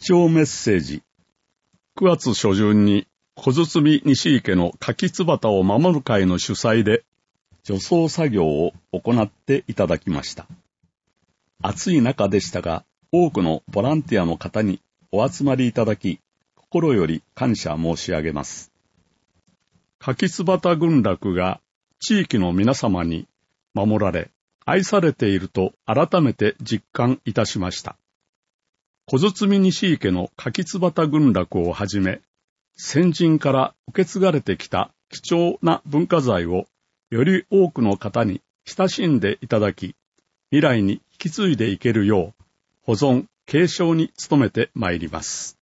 聴メッセージ。9月初旬に小堤西池の柿つばたを守る会の主催で除草作業を行っていただきました。暑い中でしたが、多くのボランティアの方にお集まりいただき、心より感謝申し上げます。柿つばた群落が地域の皆様に守られ、愛されていると改めて実感いたしました。小堤西池の柿つばた群落をはじめ、先人から受け継がれてきた貴重な文化財をより多くの方に親しんでいただき、未来に引き継いでいけるよう、保存・継承に努めてまいります。